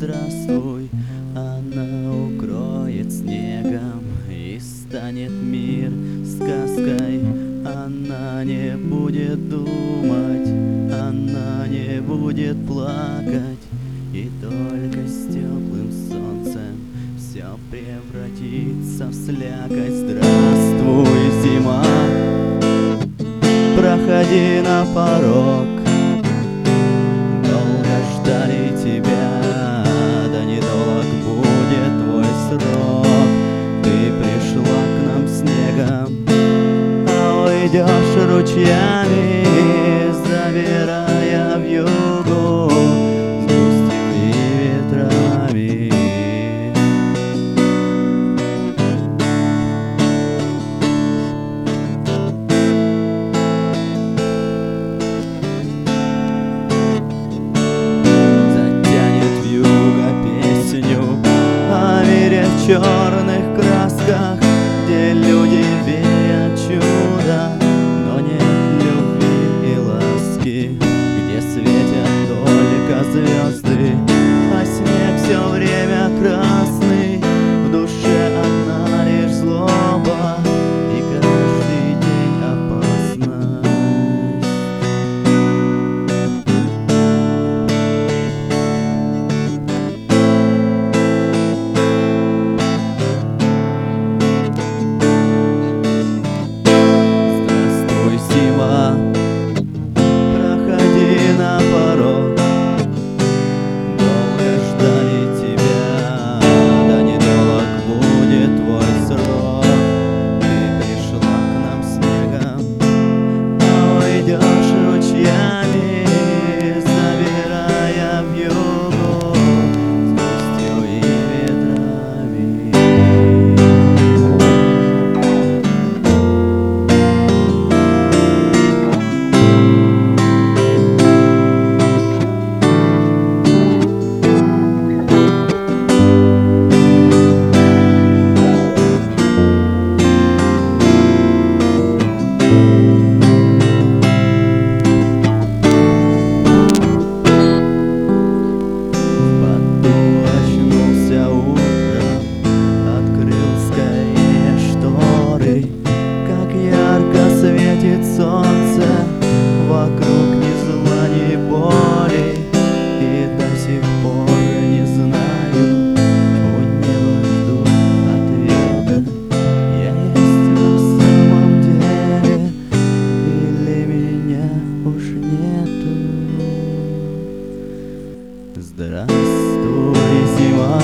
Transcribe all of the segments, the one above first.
здравствуй. Она укроет снегом, и станет мир сказкой. Она не будет думать, она не будет плакать, и только с теплым солнцем все превратится в слякоть. Здравствуй, зима, проходи на порог. Долго ждали тебя, да недолг будет твой срок. Ты пришла к нам снегом, а уйдешь ручьями, забирая вьюгу с грустью и ветрами. В черных красках, где люди верят в чудо, но нет любви и ласки, где светят только звезды, а снег все время красный, в душе одна лишь злоба и каждый день опасность. Проходи на порог. Долго ждали тебя, да недолг будет твой срок. Ты пришла к нам снегом, а уйдешь ручьями, забирая вьюгу с грустью и ветрами. Как ярко светит солнце, вокруг ни зла, ни боли, и до сих пор не знаю, у неба жду ответа. Я есть на самом деле, или меня уж нету. Здравствуй, зима,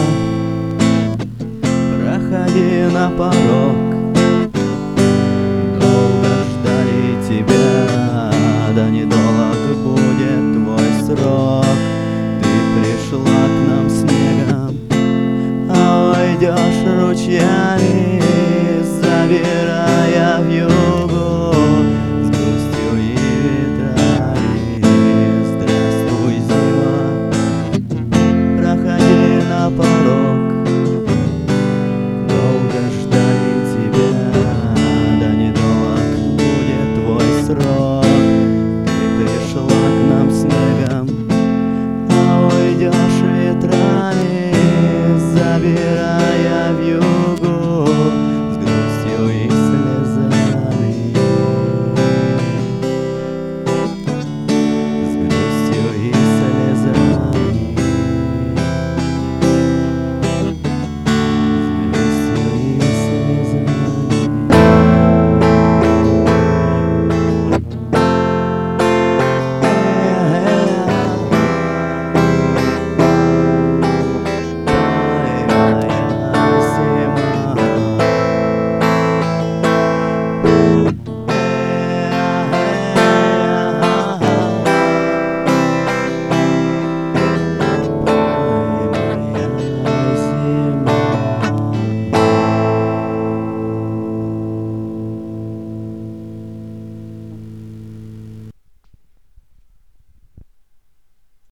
проходи на порог. Тебя, да недолг будет твой срок. Ты пришла к нам снегом, а уйдешь ручьями, забирая вьюгу с грустью и ветрами. Здравствуй, зима, проходи на порог. Долго ждали тебя, да недолг срок. Ты пришла к нам снегом, а уйдешь ветрами, забирая